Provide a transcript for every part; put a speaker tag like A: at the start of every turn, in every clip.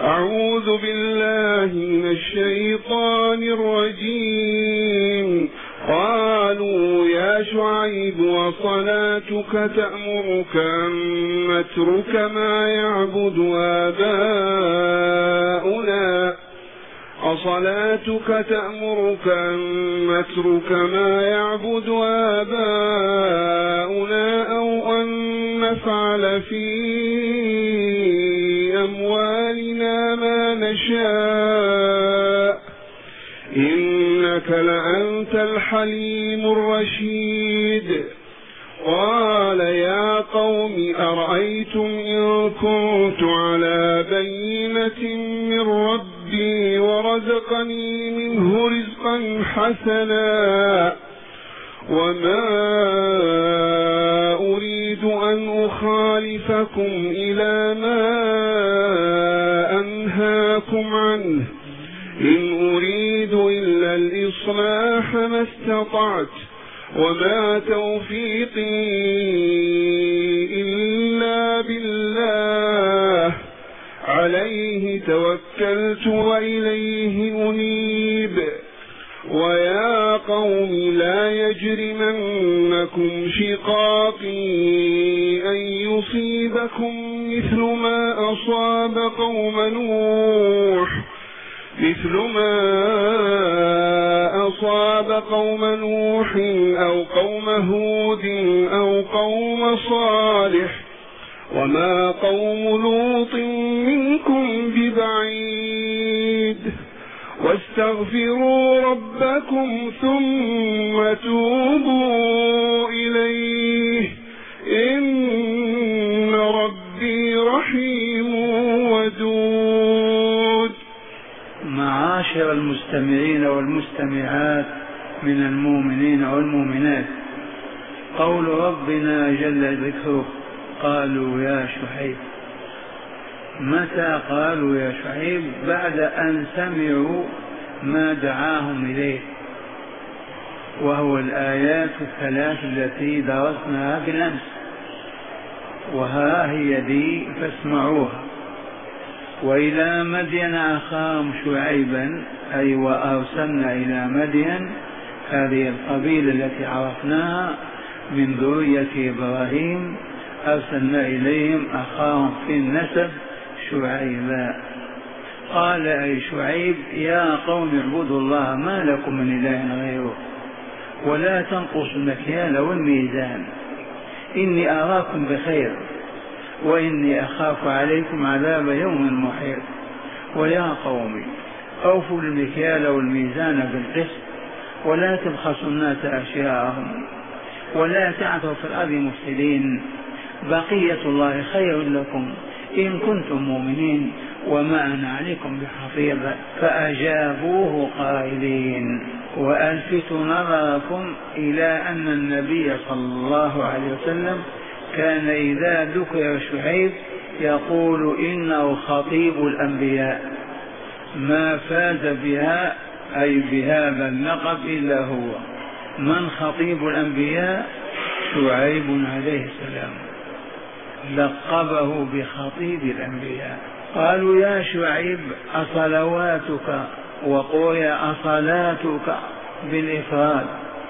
A: أعوذ بالله من الشيطان الرجيم. قالوا يا شعيب وصلاتك تأمرك أن نترك ما يعبد آباؤنا أصلاتك تأمرك أن نترك ما يعبد آباؤنا أو أن نفعل في أموالنا ما نشاء إنك لأنت الحليم الرشيد. قال يا قوم أرأيتم إن كنت على بينة من ربي ورزقني منه رزقا حسنا وما أريد أن أخالفكم إلى ما أنهاكم عنه إن أريد إلا الإصلاح ما استطعت وما توفيقي إلا بالله عليه توكلت وإليه أنيب. ويا قوم لا يجرمنكم شقاقي أن يصيبكم مثل ما أصاب قوم نوح أو قوم هود أو قوم صالح وما قوم لوط منكم ببعيد واستغفروا ربكم ثم توبوا إليه إن ربي رحيم ودود.
B: معاشر المستمعين والمستمعات من المؤمنين والمؤمنات، قول ربنا جل ذكره قالوا يا شعيب. متى قالوا يا شعيب؟ بعد أن سمعوا ما دعاهم إليه، وهو الآيات الثلاث التي درسناها بالأمس، وها هي دي فاسمعوها. وإلى مدين أخاهم شعيبا، أي وأرسلنا إلى مدين، هذه القبيلة التي عرفناها من ذرية إبراهيم، أرسلنا إليهم أخاهم في النسب شعيبا. قال أي شعيب يا قوم اعبدوا الله ما لكم من إله غيره ولا تنقصوا المكيال والميزان إني أراكم بخير وإني أخاف عليكم عذاب يوم محيط. ويا قوم أوفوا المكيال والميزان بالقسط ولا تبخسوا الناس أشياءهم ولا تعثوا في الأرض مفسدين بقية الله خير لكم إن كنتم مؤمنين وما أنا عليكم بحفيظ. فأجابوه قائلين. وألفتوا نظركم إلى أن النبي صلى الله عليه وسلم كان إذا ذكر شعيب يقول إنه خطيب الأنبياء، ما فاز بها أي بهذا اللقب إلا هو. من خطيب الأنبياء؟ شعيب عليه السلام، لقبه بخطيب الأنبياء. قالوا يا شعيب أصلواتك، وقول أصلاتك بالإفراد،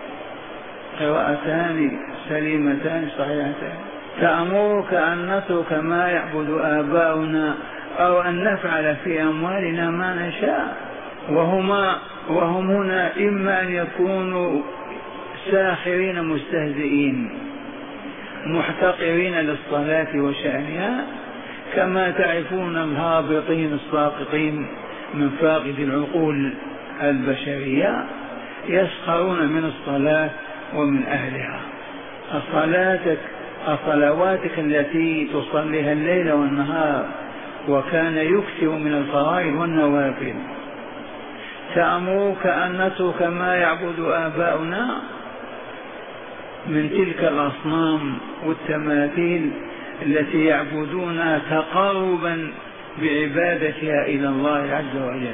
B: قراءتان سليمتان صحيحتان. تأمرك أن نترك ما يعبد آباؤنا أو أن نفعل في أموالنا ما نشاء. وهم هنا إما أن يكونوا ساخرين مستهزئين محتقرين للصلاة وشأنها، كما تعرفون الهابطين الساقطين من فاقد العقول البشرية يسخرون من الصلاة ومن أهلها. صلواتك التي تصليها الليل والنهار وكان يكثر من الفرائض والنوافل. تأمرك أن نترك ما يعبد آباؤنا من تلك الأصنام والتماثيل التي يعبدونها تقربا بعبادتها إلى الله عز وجل،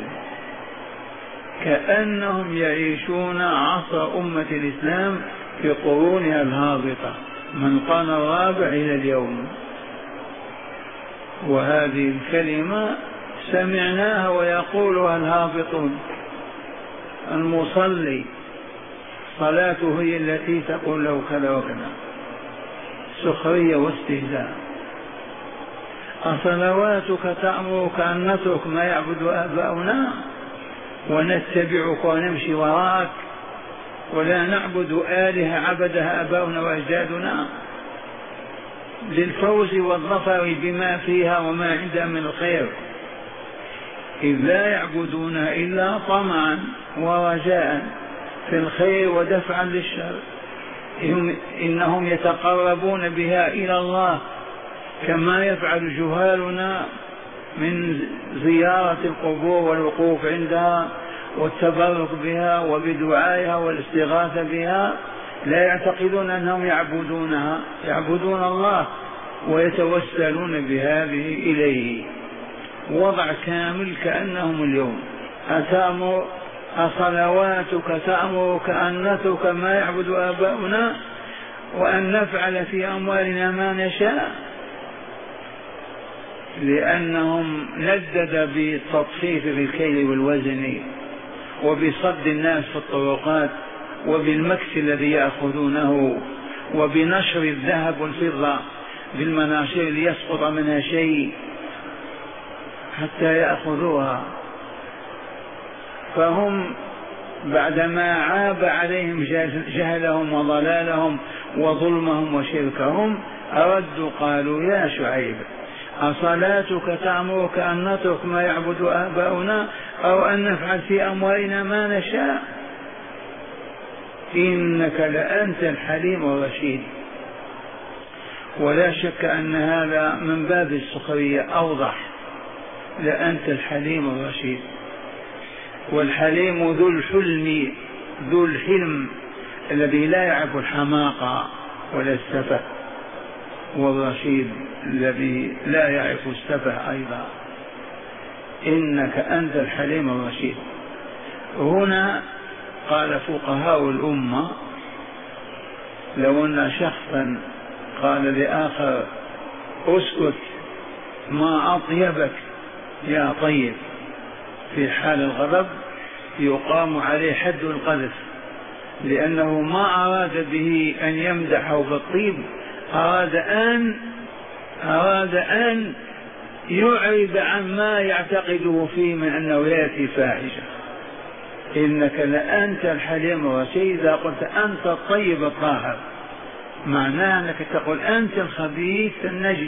B: كأنهم يعيشون عصر أمة الإسلام في قرونها الهابطة من القرن الرابع إلى اليوم. وهذه الكلمة سمعناها ويقولها الهابطون. المصلي صلاته هي التي تقول له كذا وكذا، سخرية واستهزاء. أصلواتك تأمرك أن نترك ما يعبد آباؤنا ونتبعك ونمشي وراءك ولا نعبد آلهة عبدها آباؤنا وأجدادنا للفوز والظفر بما فيها وما عندها من الخير، إذ لا يعبدون إلا طمعا ورجاء في الخير ودفعا للشر. إنهم يتقربون بها إلى الله كما يفعل جهالنا من زيارة القبور والوقوف عندها والتبرك بها وبدعائها والاستغاثة بها. لا يعتقدون أنهم يعبدونها، يعبدون الله ويتوسلون بهذه إليه. وضع كامل كأنهم اليوم. أصلواتك تأمرك أن نترك ما يعبد آباؤنا وأن نفعل في أموالنا ما نشاء، لأنهم ندد بالتطفيف بالكيل والوزن وبصد الناس في الطرقات وبالمكس الذي يأخذونه وبنشر الذهب والفضة بالمناشير ليسقط منها شيء حتى يأخذوها. فهم بعدما عاب عليهم جهلهم وضلالهم وظلمهم وشركهم أردوا قالوا يا شعيب أصلاتك تأمرك أن نترك ما يعبد آباؤنا أو أن نفعل في أموالنا ما نشاء إنك لأنت الحليم الرشيد. ولا شك أن هذا من باب السخرية أوضح، لأنت الحليم الرشيد. والحليم ذو الحلم ذو الحلم الذي لا يعرف الحماقة ولا السفه، والرشيد الذي لا يعرف السفه أيضا. إنك أنت الحليم الرشيد. هنا قال فقهاء الأمة لو أن شخصا قال لآخر اسكت ما أطيبك يا طيب في حال الغضب يقام عليه حد القذف، لأنه ما أراد به أن يمدحه بالطيب، أراد أن يعرض عما يعتقده فيه من أنه يأتي فاحشة. إنك لأنت الحليم الرشيد. إذا قلت أنت الطيب الطاهر معناه أنك تقول أنت الخبيث النجس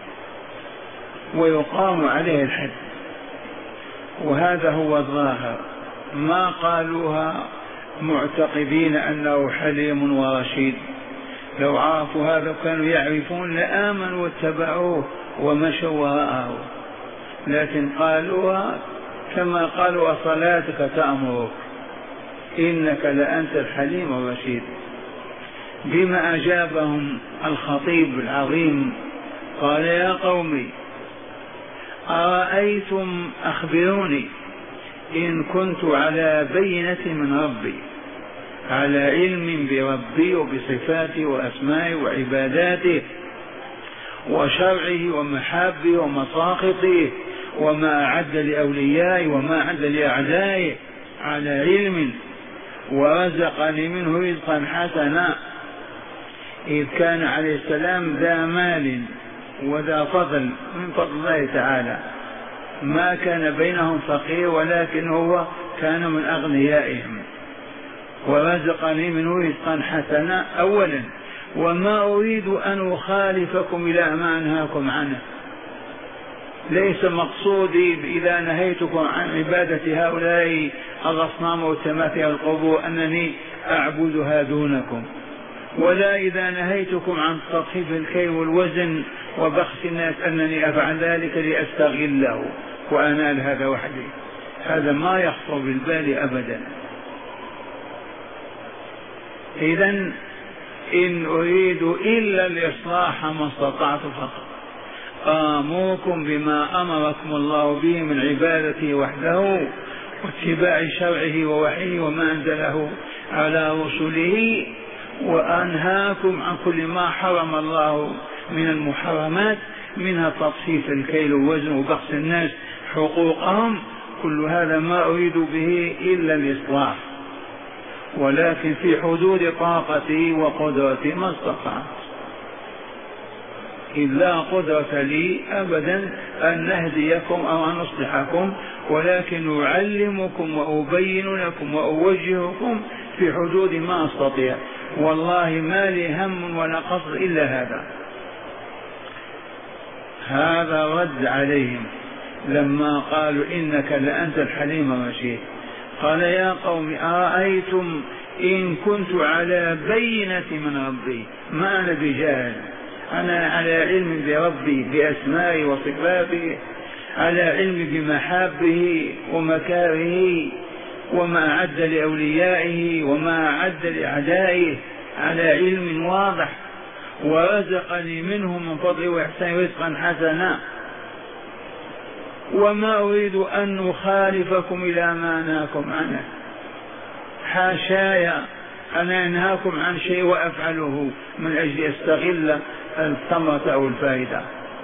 B: ويقام عليه الحد. وهذا هو الظاهر، ما قالوها معتقدين أنه حليم ورشيد. لو عرفوا هذا كانوا يعرفون لآمنوا واتبعوه ومشوا وراءه، لكن قالوها كما قالوا صلاتك تأمرك إنك لأنت الحليم الرشيد. بما أجابهم الخطيب العظيم قال يا قومي أرأيتم أخبروني إن كنت على بينة من ربي، على علم بربي وبصفاته وأسمائه وعباداته وشرعه ومحابه ومساخطه وما أعد لأوليائه وما أعد لأعدائه، على علم ورزقني منه رزقا حسنا، إذ كان عليه السلام ذا مال وذا فضل من فضل الله تعالى، ما كان بينهم فقير ولكن هو كان من أغنيائهم، ورزقني منه رزقا حسنا أولا، وما أريد أن أخالفكم إلى ما أنهاكم عنه. ليس مقصودي إذا نهيتكم عن عبادة هؤلاء الأصنام والتماثيل القبور أنني أعبدها دونكم، ولا إذا نهيتكم عن تطفيف الكيل والوزن وبخس الناس أنني أفعل ذلك لأستغله وأنال هذا وحدي. هذا ما يخطر بالبال أبدا. إذن إن أريد إلا الإصلاح ما استطعت فقط، آمركم بما أمركم الله به من عبادته وحده واتباع شرعه ووحيه وما أنزله على رسله، وأنهاكم عن كل ما حرم الله من المحرمات، منها تطفيف الكيل والوزن وبخس الناس حقوقهم، كل هذا ما أريد به إلا الإصلاح، ولكن في حدود طاقتي وقدرتي ما استطعت، إلا قدرة لي أبدا أن نهديكم أو أن نصلحكم، ولكن أعلمكم وأبين لكم وأوجهكم في حدود ما أستطيع. والله ما لي هم ولا قصد إلا هذا. هذا رد عليهم لما قالوا إنك لأنت الحليم الرشيد. قال يا قوم أرأيتم إن كنت على بينة من ربي، ما أنا بجاهل، أنا على علم بربي بأسمائي وصفاته، على علم بمحابه ومكاره وما أعد لأوليائه وما أعد لأعدائه، على علم واضح، ورزقني منه من فضله وإحسانه رزقا حسنا، وما أريد أن أخالفكم إلى ما نهاكم عنه، حاشاي أنا أنهاكم عن شيء وأفعله من أجل أستغل الثمرة أو الفائدة،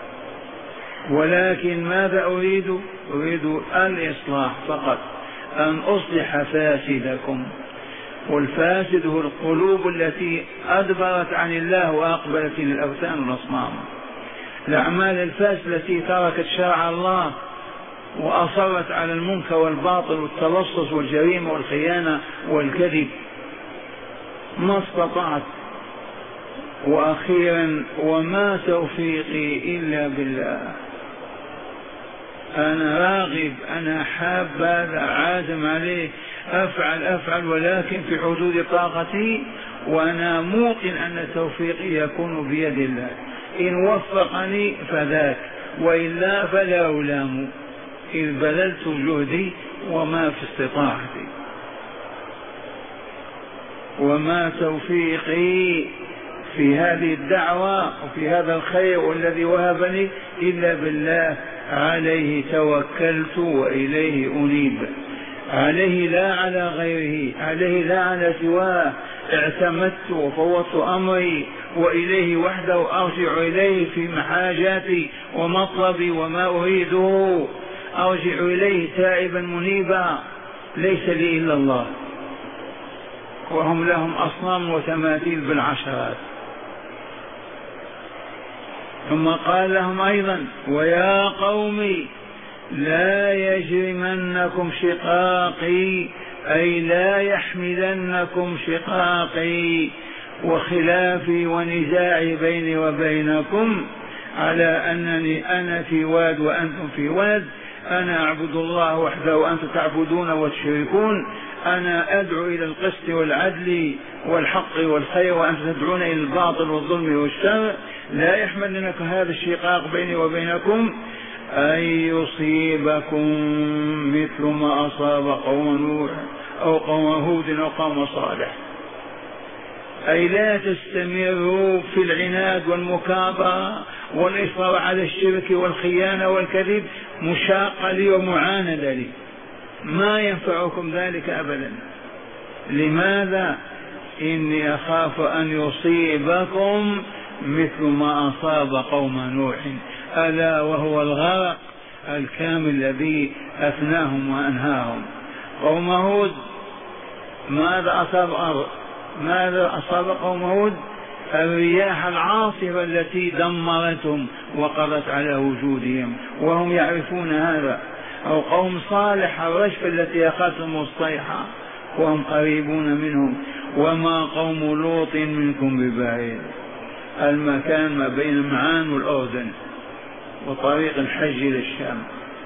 B: ولكن ماذا أريد؟ أريد الإصلاح فقط، أن أصلح فاسدكم. والفاسد هو القلوب التي أدبرت عن الله وأقبلت إلى الأوثان والأصنام، الأعمال الفاسدة التي تركت شرع الله وأصرت على المنكر والباطل والتلصص والجريمة والخيانة والكذب، ما استطعت. وأخيرا وما توفيقي إلا بالله، أنا راغب، أنا حاب هذا، عازم عليه، أفعل ولكن في حدود طاقتي، وأنا موقن أن توفيقي يكون بيد الله، إن وفقني فذاك، وإلا فلا ألام، إذ بذلت جهدي وما في استطاعتي. وما توفيقي في هذه الدعوة وفي هذا الخير والذي وهبني إلا بالله، عليه توكلت وإليه أنيب، عليه لا على غيره، عليه لا على سواه، اعتمدت وفوضت أمري وإليه وحده أرجع إليه في حاجاتي ومطلبي وما أريده، أرجع إليه تائبا منيبا، ليس لي إلا الله، وهم لهم أصنام وتماثيل بالعشرات. ثم قال لهم أيضا ويا قوم لا يجرمنكم شقاقي، أي لا يحملنكم شقاقي وخلافي ونزاعي بيني وبينكم على أنني أنا في واد وأنتم في واد، أنا أعبد الله وحده وأنتم تعبدون وتشركون، أنا أدعو إلى القسط والعدل والحق والخير وأنتم تدعون إلى الباطل والظلم والشر. لا يحملنكم هذا الشقاق بيني وبينكم أن يصيبكم مثل ما أصاب قوم نوح أو قوم هود أو قوم صالح، أي لا تستمروا في العناد والمكابرة والإصرار على الشرك والخيانة والكذب، مشاقة لي ومعاندة لي، ما ينفعكم ذلك أبدا. لماذا؟ إني أخاف أن يصيبكم مثل ما أصاب قوم نوح، ألا وهو الغرق الكامل الذي أفناهم وأنهاهم. قوم هود ماذا أصاب قوم هود؟ الرياح العاصفة التي دمرتهم وقضت على وجودهم وهم يعرفون هذا. أو قوم صالح الرشفة التي أخذتهم الصيحة وهم قريبون منهم. وما قوم لوط منكم ببعيد، المكان ما بين معان والأردن وطريق الحج إلى الشام.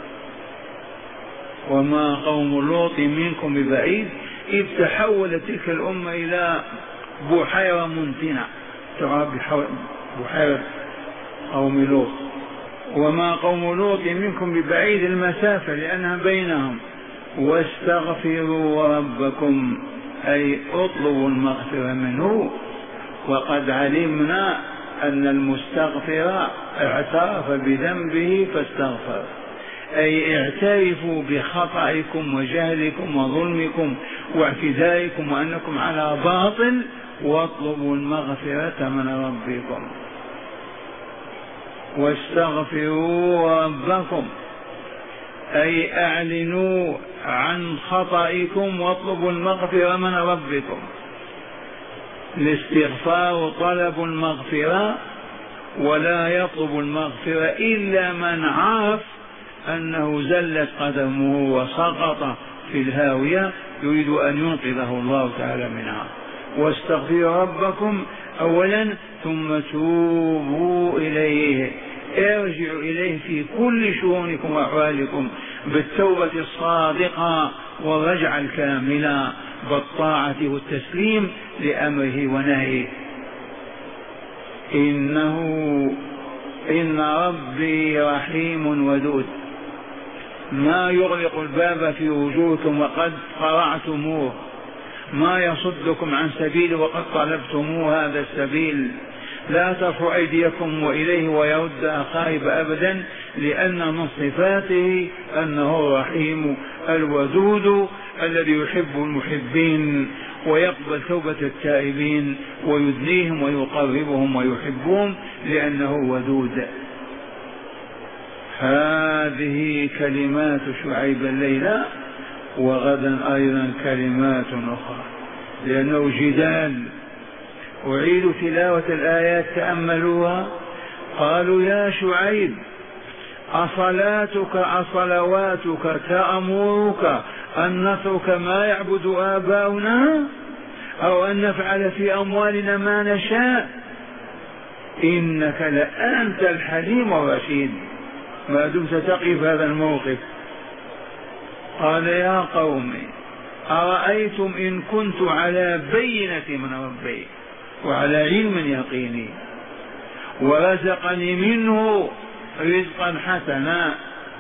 B: وما قوم لوط منكم ببعيد، إذ تحولت تلك الأمة إلى بحيرة منتنة تعرف بحيرة قوم لوط. وما قوم لوط منكم ببعيد المسافة لأنها بينهم. واستغفروا ربكم، أي اطلبوا المغفرة منه. وقد علمنا أن المستغفر اعترف بذنبه فاستغفر، أي اعترفوا بخطئكم وجهلكم وظلمكم واعتدائكم وأنكم على باطل، واطلبوا المغفرة من ربكم. واستغفروا ربكم أي أعلنوا عن خطئكم واطلبوا المغفرة من ربكم. الاستغفار طلب المغفرة، ولا يطلب المغفرة إلا من عرف أنه زلت قدمه وسقط في الهاوية يريد أن ينقذه الله تعالى منها. واستغفروا ربكم أولا ثم توبوا إليه، ارجعوا إليه في كل شؤونكم وأحوالكم بالتوبة الصادقة والرجعة الكاملة بالطاعة والتسليم لأمره ونهيه. إن ربي رحيم ودود. ما يغلق الباب في وجوهكم وقد قرعتموه، ما يصدكم عن سبيل وقد طلبتموه هذا السبيل. لا ترفعوا أيديكم وإليه ويرد خائب أبدا، لأن من صفاته أنه الرحيم الودود الذي يحب المحبين ويقبل توبة التائبين ويدنيهم ويقربهم ويحبهم لأنه ودود. هذه كلمات شعيب الليلة، وغدا أيضا كلمات أخرى لأنه جدال. أعيد تلاوة الآيات تأملوها. قالوا يا شعيب أصلواتك تأمرك أن نترك ما يعبد آباؤنا أو أن نفعل في أموالنا ما نشاء؟ إنك لأنت الحليم الرشيد ما دمت تقف هذا الموقف. قال يا قوم أرأيتم إن كنت على بينة من ربي وعلى علم يقيني ورزقني منه رزقا حسنا،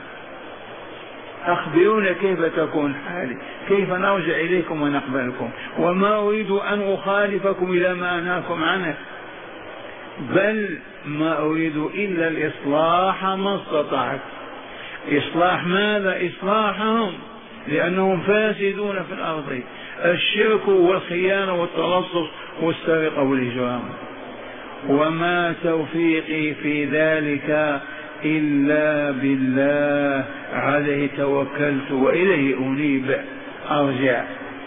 B: أخبرونا كيف تكون حالي، كيف نرجع إليكم ونقبلكم، وما أريد أن أخالفكم إلى ما أنهاكم عنه، بل ما أريد إلا الإصلاح ما استطعت. إصلاح ماذا؟ إصلاحهم لأنهم فاسدون في الأرض، الشرك والخيانة والتلصص والسرقة والإجرام. وما توفيقي في ذلك إلا بالله، عليه توكلت وإليه أنيب أرجع.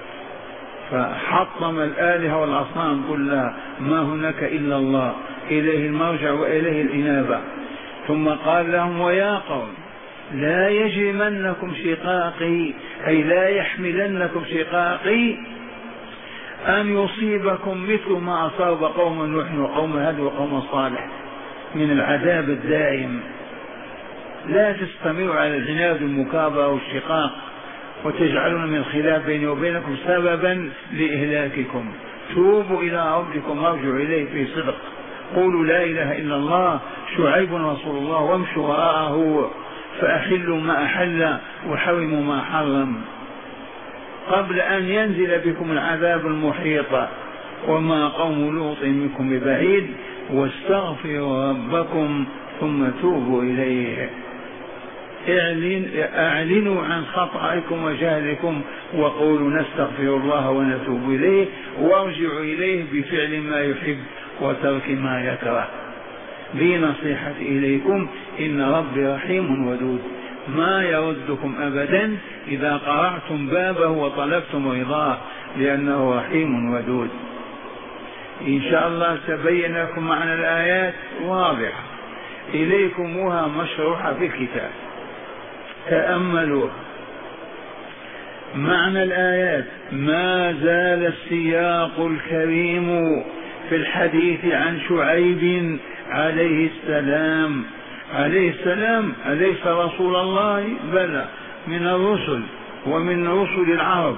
B: فحطم الآلهة والأصنام كلها، ما هناك إلا الله، إليه المرجع وإليه الإنابة. ثم قال لهم ويا قوم لا يجرمنكم شقاقي، أي لا يحملنكم شقاقي أن يصيبكم مثل ما أصاب قوم نوح وقوم هود وقوم صالح من العذاب الدائم. لا تستمروا على العناد والمكابرة والشقاق وتجعلون من الخلاف بيني وبينكم سببا لإهلاككم. توبوا إلى ربكم وارجعوا إليه في صدق، قولوا لا إله إلا الله شعيب رسول الله وامشوا وراءه فأحلوا ما أحل وحرموا ما حرم قبل أن ينزل بكم العذاب المحيط. وما قوم لوط منكم ببعيد، واستغفروا ربكم ثم توبوا إليه. أعلنوا عن خطأكم وجهلكم وقولوا نستغفر الله ونتوب إليه، وارجعوا إليه بفعل ما يحب وترك ما يكره. لي نصيحتي إليكم إن ربي رحيم ودود، ما يردكم أبدا إذا قرعتم بابه وطلبتم رضاه، لأنه رحيم ودود. إن شاء الله تبين لكم معنى الآيات واضحة إليكمها مشروحة في الكتاب، تأملوها. معنى الآيات: ما زال السياق الكريم في الحديث عن شعيب عليه السلام. عليه السلام أليس رسول الله؟ بلى، من الرسل ومن رسل العرب،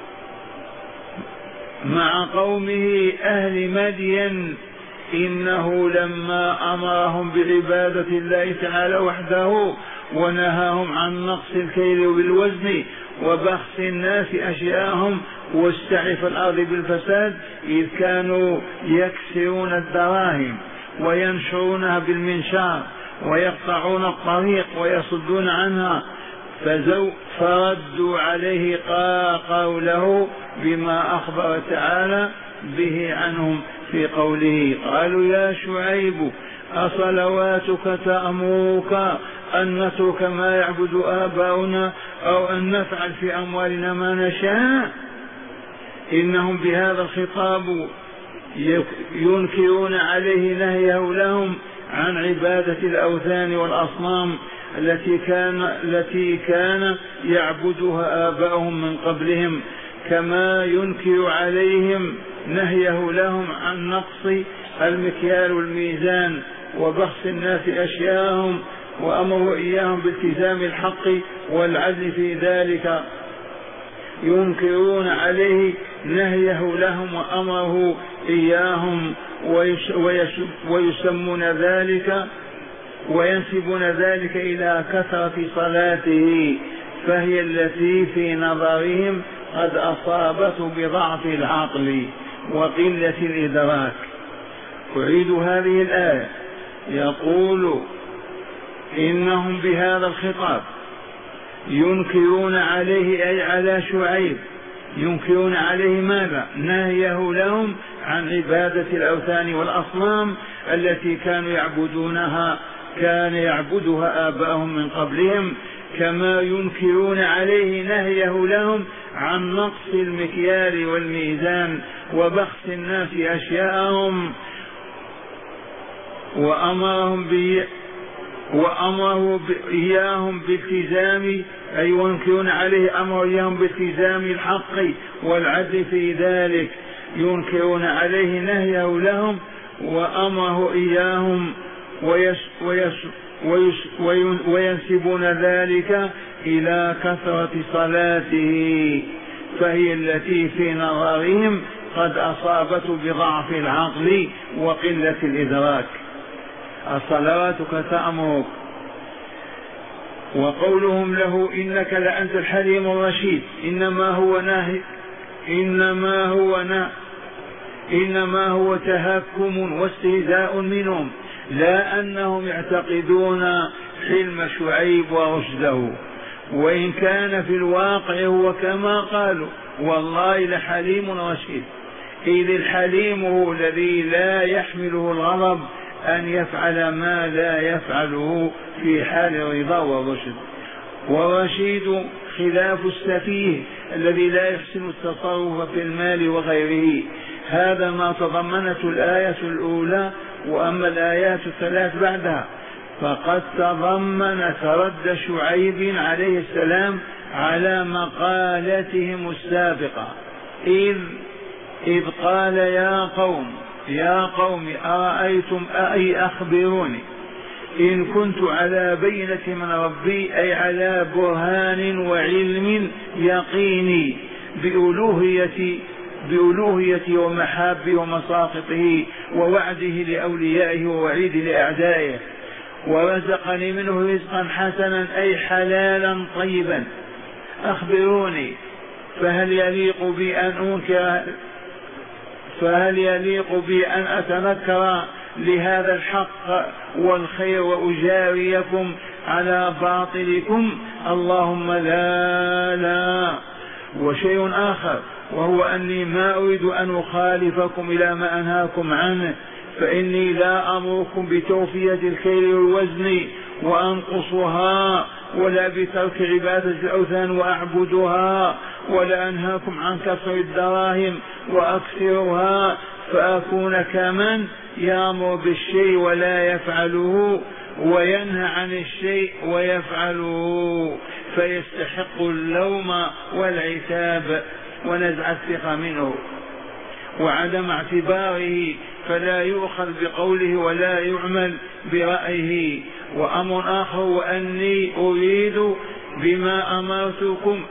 B: مع قومه أهل مدين. إنه لما أمرهم بعبادة الله تعالى وحده ونهاهم عن نقص الكيل بالوزن وبخس الناس أشياءهم والسعي في الأرض بالفساد، إذ كانوا يكسرون الدراهم وينشرونها بالمنشار ويقطعون الطريق ويصدون عنها، فردوا عليه قوله بما أخبر تعالى به عنهم في قوله: قالوا يا شعيب أصلواتك تأمرك أن نترك ما يعبد آباؤنا أو أن نفعل في أموالنا ما نشاء. إنهم بهذا الخطاب ينكرون عليه نهيه لهم عن عبادة الأوثان والأصنام التي كان يعبدها آباؤهم من قبلهم، كما ينكر عليهم نهيه لهم عن نقص المكيال والميزان وبخس الناس أشياءهم، وأمروا إياهم بالتزام الحق والعدل في ذلك. ينكرون عليه نهيه لهم وأمره إياهم ويسمون ذلك وينسبون ذلك إلى كثرة صلاته، فهي التي في نظرهم قد أصابته بضعف العقل وقلة الإدراك. أعيد هذه الآية، يقول إنهم بهذا الخطاب ينكرون عليه أي على شعيب، ينكرون عليه ماذا؟ نهيه لهم عن عبادة الأوثان والأصنام التي كانوا يعبدونها، كان يعبدها آباؤهم من قبلهم، كما ينكرون عليه نهيه لهم عن نقص المكيال والميزان وبخس الناس أشياءهم، وأمره إياهم بالتزام، أي ينكرون عليه أمر إياهم بالتزام الحق والعدل في ذلك. ينكرون عليه نهيه لهم وأمره إياهم وينسبون ذلك إلى كثرة صلاته، فهي التي في نظرهم قد أصابته بضعف العقل وقلة الإدراك. صلواتك تأمرك. وقولهم له إنك لأنت الحليم الرشيد إنما هو تهكم واستهزاء منهم، لا أنهم يعتقدون حلم شعيب ورشده، وإن كان في الواقع هو كما قالوا والله لحليم رشيد، إذ الحليم هو الذي لا يحمله الغضب أن يفعل ما لا يفعله في حال الرضا والرشد. والرشيد خلاف السفيه الذي لا يحسن التصرف في المال وغيره. هذا ما تضمنته الآية الأولى. وأما الآيات الثلاث بعدها فقد تضمنت رد شعيب عليه السلام على مقالتهم السابقة، إذ قال يا قوم أرأيتم أي أخبروني إن كنت على بينة من ربي، أي على برهان وعلم يقيني بألوهيته ومحابه ومساقطه ووعده لأوليائه ووعيده لأعدائه، ورزقني منه رزقا حسنا أي حلالا طيبا، أخبروني فهل يليق بي أن أتنكر لهذا الحق والخير وأجاريكم على باطلكم؟ اللهم لا. وشيء آخر وهو أني ما أريد أن أخالفكم إلى ما أنهاكم عنه، فإني لا أمركم بتوفية الكيل والوزن وأنقصها، ولا بترك عبادة الأوثان وأعبدها، ولا أنهاكم عن كسر الدراهم وأكثرها، فأكون كمن يأمر بالشيء ولا يفعله وينهى عن الشيء ويفعله، فيستحق اللوم والعتاب ونزع الثقة منه وعدم اعتباره، فلا يؤخذ بقوله ولا يعمل برأيه. وأمر آخر وأني أريد بما أمرتكم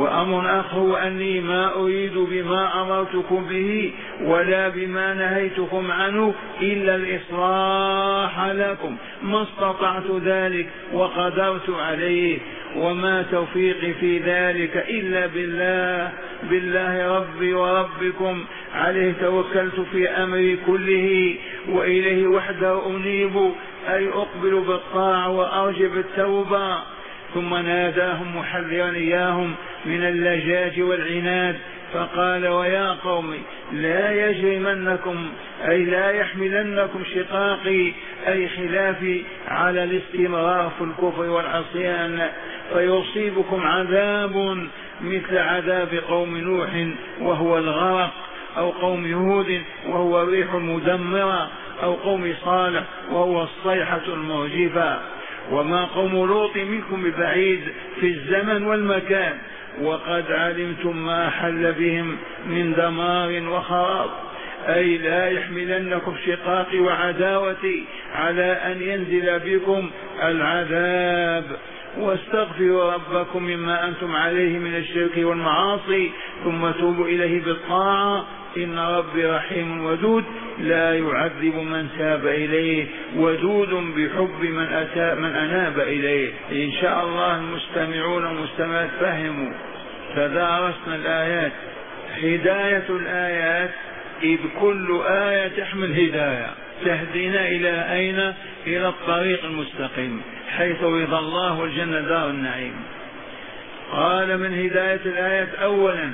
B: ما أريد بما أمرتكم به ولا بما نهيتكم عنه إلا الإصلاح لكم، ما استطعت ذلك وقدرت عليه، وما توفيقي في ذلك إلا بالله ربي وربكم، عليه توكلت في أمري كله وإليه وحده أنيب، أي أقبل بالطاعة وأرجع بالتوبة. ثم ناداهم محذرا إياهم من اللجاج والعناد، فقال ويا قوم لا يجرمنكم أي لا يحملنكم شقاقي أي خلافي على الاستمرار في الكفر والعصيان فيصيبكم عذاب مثل عذاب قوم نوح وهو الغرق، أو قوم هود وهو الريح المدمرة، أو قوم صالح وهو الصيحة المرجفة. وما قوم لوط منكم ببعيد في الزمن والمكان، وقد علمتم ما حل بهم من دمار وخراب، أي لا يحملنكم شقاقي وعداوتي على أن ينزل بكم العذاب. واستغفروا ربكم مما أنتم عليه من الشرك والمعاصي ثم توبوا إليه بالطاعة إن ربي رحيم ودود لا يعذب من تاب إليه ودود بحب من أناب إليه. إن شاء الله المستمعون والمستمعات فهموا تدارسنا الآيات. هداية الآيات إذ كل آية تحمل هداية تهدينا إلى أين؟ إلى الطريق المستقيم حيث رضا الله والجنة دار النعيم. قال من هداية الآيات أولا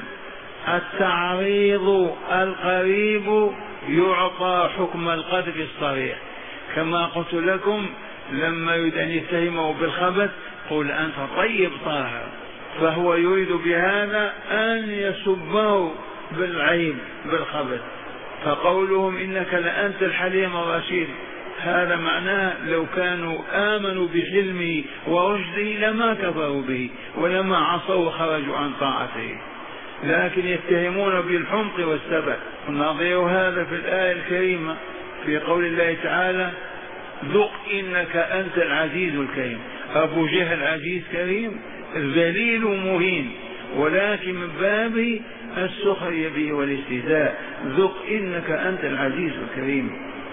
B: التعريض القريب يعطى حكم القذف الصريح، كما قلت لكم لما يريد أن يتهمه بالخبث قل أنت طيب طاهر، فهو يريد بهذا أن يسبه بالعيب بالخبث. فقولهم إنك لأنت الحليم الرشيد هذا معناه لو كانوا آمنوا بحلمه ورشده لما كفروا به ولما عصوا وخرجوا عن طاعته، لكن يتهمون بالحمق والسبع. نظير هذا في الآية الكريمة في قول الله تعالى ذق إنك أنت العزيز الكريم. أبو جهل عزيز كريم ذليل مهين، ولكن من باب السخرية به والاستهزاء ذق إنك أنت العزيز الكريم.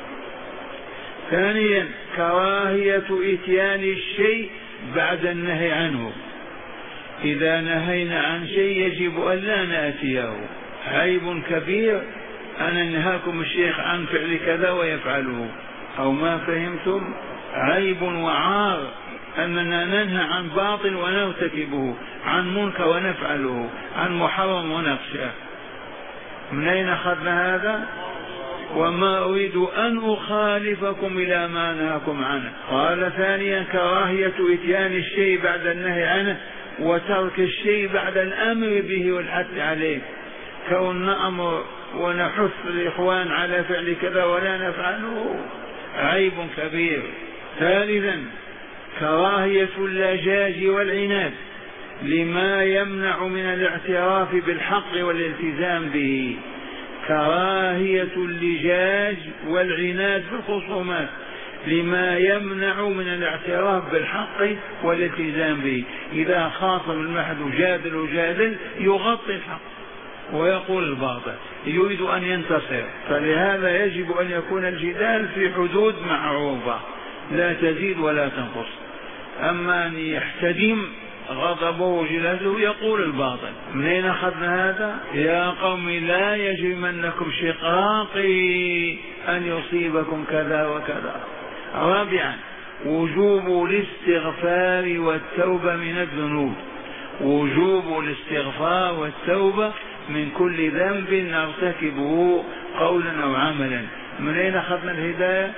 B: ثانيا كراهية إتيان الشيء بعد النهي عنه. إذا نهينا عن شيء يجب أن لا نأتيه. عيب كبير أن ننهاكم الشيخ عن فعل كذا ويفعله، أو ما فهمتم؟ عيب وعار أننا ننهى عن باطل ونرتكبه، عن منكر ونفعله، عن محرم ونخشاه. من أين أخذنا هذا؟ وما أريد أن أخالفكم إلى ما نهاكم عنه. قال ثانيا كراهية إتيان الشيء بعد النهي عنه وترك الشيء بعد الأمر به والحث عليه، كون نأمر ونحث الإخوان على فعل كذا ولا نفعله عيب كبير. ثالثا كراهية اللجاج والعناد لما يمنع من الاعتراف بالحق والالتزام به. كراهية اللجاج والعناد في الخصومات لما يمنع من الاعتراف بالحق والالتزام به. إذا خاصم المحد جادل يغطي الحق ويقول الباطل، يريد أن ينتصر. فلهذا يجب أن يكون الجدال في حدود معروفة لا تزيد ولا تنقص. أما أن يحتدم غضبه وجلاله يقول الباطل. من أين أخذنا هذا؟ يا قوم لا يجرمنكم شقاقي أن يصيبكم كذا وكذا. رابعا وجوب الاستغفار والتوبة من الذنوب. وجوب الاستغفار والتوبة من كل ذنب نرتكبه قولا أو عملا. من أين أخذنا الهداية؟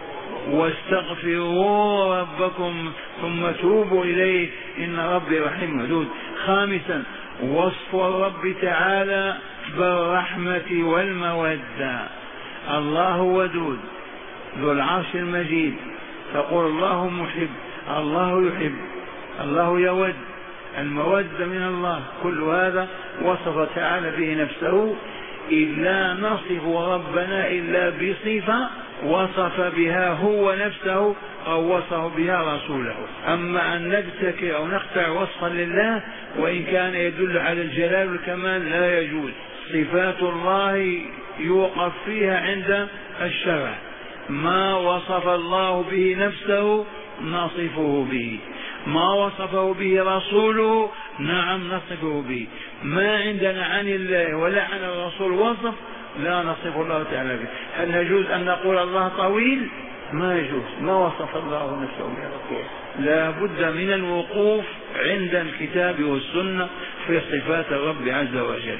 B: واستغفروا ربكم ثم توبوا إليه إن ربي رحيم ودود. خامسا وصف الرب تعالى بالرحمة والمودة. الله ودود ذو العرش المجيد، تقول الله محب، الله يحب، الله يود، المودة من الله. كل هذا وصف تعالى به نفسه، إذ لا نصف ربنا إلا بصفة وصف بها هو نفسه أو وصف بها رسوله. أما أن نبتكر أو نخترع وصفا لله وإن كان يدل على الجلال والكمال لا يجوز. صفات الله يوقف فيها عند الشرع. ما وصف الله به نفسه نصفه به، ما وصفه به رسوله نعم نصفه به. ما عندنا عن الله ولا عن الرسول وصف لا نصف الله تعالى به. هل يجوز أن نقول الله طويل؟ ما يجوز، ما وصف الله نفسه به. لا بد من الوقوف عند الكتاب والسنة في صفات الرب عز وجل.